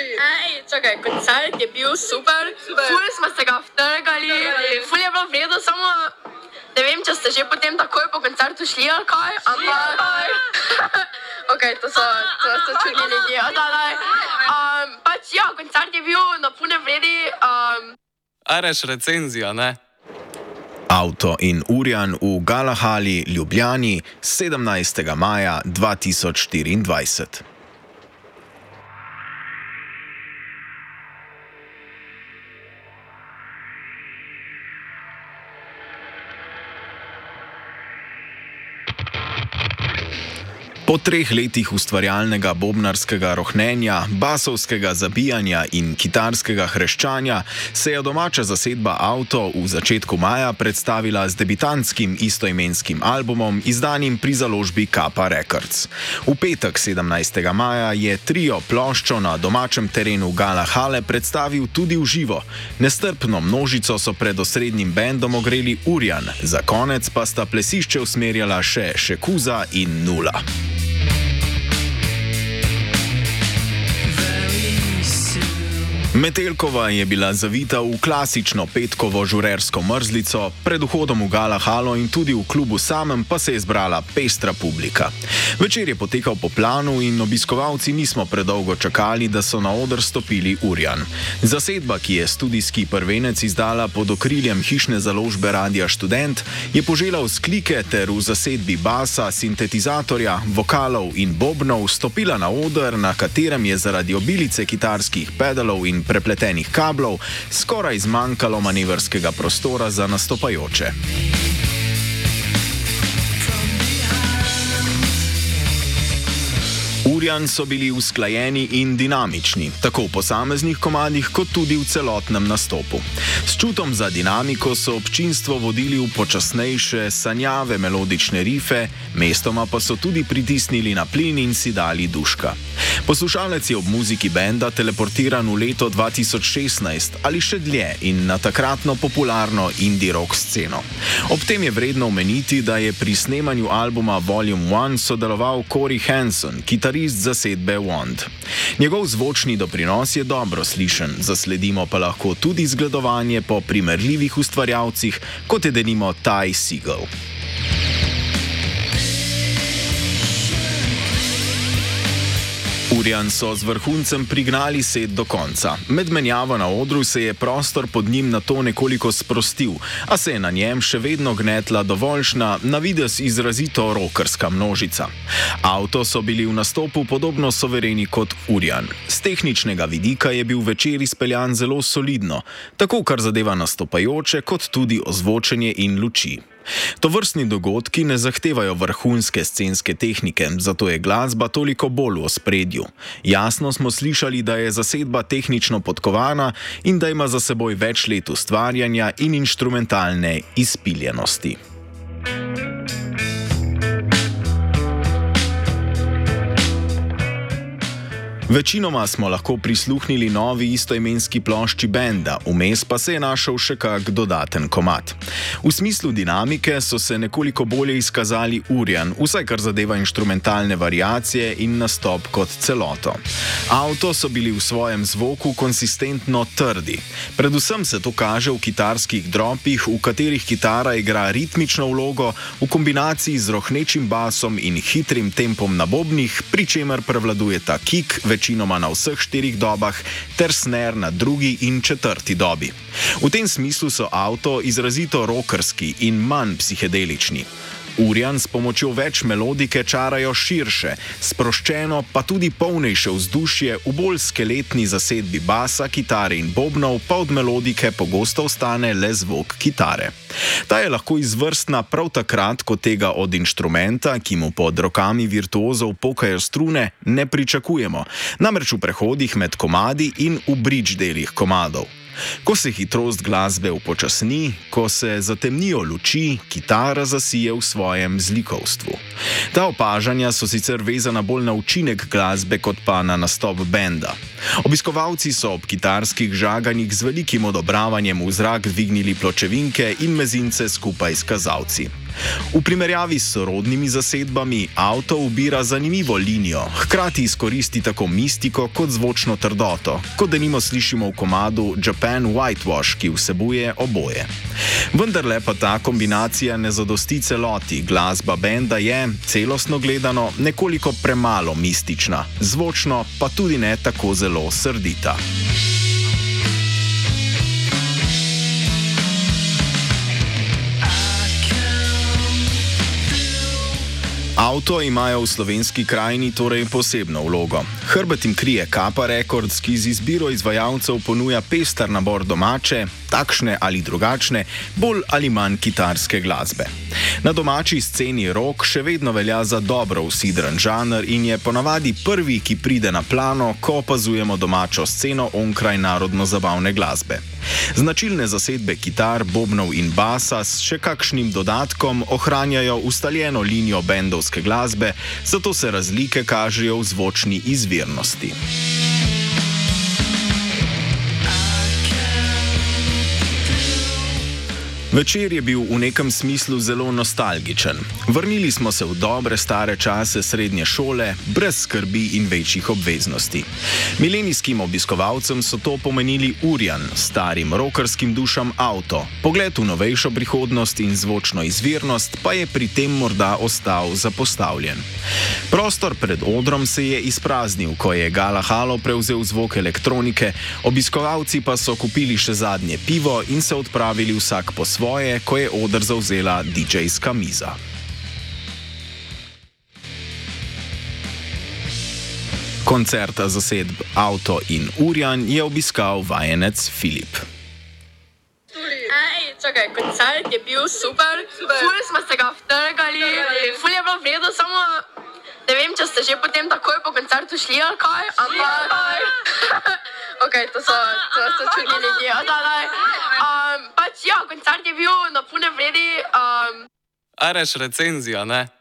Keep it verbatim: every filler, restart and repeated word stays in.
Ej, čakaj, koncert je bil super, ful smo se ga vtrgali, ful je bilo vredo, samo ne vem, če ste že potem takoj po koncertu šli ali kaj, ampak... Ok, to so, to so čudni ljudje, da, da. Um, pač ja, koncert je bil na pune vredi. Um... A reš recenzija, ne? Avto in Urjan v Galahali, Ljubljani, sedemnajstega maja dva tisoč štiriindvajset. Po treh letih ustvarjalnega bobnarskega rohnenja, basovskega zabijanja in kitarskega hreščanja se je domača zasedba Avto v začetku maja predstavila z debitantskim istoimenskim albumom, izdanim pri založbi Kappa Records. V petek sedemnajstega maja je trio ploščo na domačem terenu Galahale predstavil tudi v živo. Nestrpno množico so pred osrednjim bendom ogreli Urjan, za konec pa sta plesišče usmerjala še Šekuza in Nula. Metelkova je bila zavita v klasično petkovo žurersko mrzlico, pred vhodom v Galahalo in tudi v klubu samem pa se je zbrala pestra publika. Večer je potekal po planu in obiskovalci nismo predolgo čakali, da so na oder stopili Urjan. Zasedba, ki je studijski prvenec izdala pod okriljem hišne založbe Radia Študent, je požela vzklike ter v zasedbi basa, sintetizatorja, vokalov in bobnov stopila na oder, na katerem je zaradi obilice kitarskih pedalov in prepletenih kablov skoraj zmanjkalo manevrskega prostora za nastopajoče. Urjan so bili usklajeni in dinamični, tako v posameznih komadih, kot tudi v celotnem nastopu. S čutom za dinamiko so občinstvo vodili v počasnejše, sanjave melodične rife, mestoma pa so tudi pritisnili na plin in si dali duška. Poslušalec je ob muziki benda teleportiran v leto dva tisoč šestnajst ali še dlje in na takratno popularno indie rock sceno. Ob tem je vredno omeniti, da je pri snemanju albuma Volume ena sodeloval Corey Hanson, kitarist zasedbe Wand. Njegov zvočni doprinos je dobro slišen, zasledimo pa lahko tudi zgledovanje po primerljivih ustvarjalcih, kot je denimo Ty Segall. Urjan so z vrhuncem prignali set do konca. Med menjavo na odru se je prostor pod njim nato nekoliko sprostil, a se je na njem še vedno gnetla dovoljšna, na videz izrazito rokerska množica. Avto so bili v nastopu podobno sovereni kot Urjan. Z tehničnega vidika je bil večer izpeljan zelo solidno, tako kar zadeva nastopajoče, kot tudi ozvočenje in luči. Tovrstni dogodki ne zahtevajo vrhunske scenske tehnike, zato je glasba toliko bolj v ospredju. Jasno smo slišali, da je zasedba tehnično podkovana in da ima za seboj več let ustvarjanja in inštrumentalne izpiljenosti. Večinoma smo lahko prisluhnili novi istoimenski plošči benda, vmes pa se je našel še kak dodaten komad. V smislu dinamike so se nekoliko bolje izkazali Urjan, vsaj kar zadeva inštrumentalne variacije in nastop kot celoto. Avto so bili v svojem zvoku konsistentno trdi. Predvsem se to kaže v kitarskih dropih, v katerih kitara igra ritmično vlogo v kombinaciji z rohnečim basom in hitrim tempom na bobnih, pri čemer prevladuje ta kick, večinoma na vseh štirih dobah, ter snare na drugi in četrti dobi. V tem smislu so Avto izrazito rockerski in manj psihedelični. Urjan s pomočjo več melodike čarajo širše, sproščeno pa tudi polnejše vzdušje v bolj skeletni zasedbi basa, kitare in bobnov, pa od melodike pogosto ostane le zvok kitare. Ta je lahko izvrstna prav takrat, ko tega od inštrumenta, ki mu pod rokami virtuozov pokajo strune, ne pričakujemo, namreč v prehodih med komadi in v bridge delih komadov. Ko se hitrost glasbe upočasni, ko se zatemnijo luči, kitara zasije v svojem zlikovstvu. Ta opažanja so sicer vezana bolj na učinek glasbe, kot pa na nastop benda. Obiskovalci so ob kitarskih žaganjih z velikim odobravanjem v zrak dvignili pločevinke in mezince skupaj s kazalci. V primerjavi s sorodnimi zasedbami avto ubira zanimivo linijo, hkrati izkoristi tako mistiko kot zvočno trdoto, kot denimo slišimo v komadu Japan Whitewash, ki vsebuje oboje. Vendarle pa ta kombinacija ne zadosti celoti, glasba benda je, celostno gledano, nekoliko premalo mistična, zvočno pa tudi ne tako zelo srdita. Avto imajo v slovenski krajini torej posebno vlogo. Hrbet jim krije Kappa Records, ki z izbiro izvajalcev ponuja pester nabor domače, takšne ali drugačne, bolj ali manj kitarske glasbe. Na domači sceni rock še vedno velja za dobro usidren žanr in je ponavadi prvi, ki pride na plano, ko opazujemo domačo sceno onkraj narodno-zabavne glasbe. Značilne zasedbe kitar, bobnov in basa s še kakšnim dodatkom ohranjajo ustaljeno linijo bendovske glasbe, zato se razlike kažejo v zvočni izvirnosti. Večer je bil v nekem smislu zelo nostalgičen. Vrnili smo se v dobre stare čase srednje šole, brez skrbi in večjih obveznosti. Milenijskim obiskovalcem so to pomenili urjan, starim rokerskim dušam avto. Pogled v novejšo prihodnost in zvočno izvirnost pa je pri tem morda ostal zapostavljen. Prostor pred odrom se je izpraznil, ko je Gala Halo prevzel zvok elektronike, obiskovalci pa so kupili še zadnje pivo in se odpravili vsak po svoje, ko je oder zavzela didžejska miza. Koncerta zasedb Avto in Urjan je obiskal vajenec Filip. Ej, čakaj, koncert je bil super, ful smo se ga vtrgali, ful je bilo vredo, samo ne vem, če ste že potem takoj po koncertu šli ali kaj, ampak... Ok, to so, to so čudni ljudje, da, da. Um, pač ja, koncert je bil na pune vredi. Um... Areš recenzija, ne?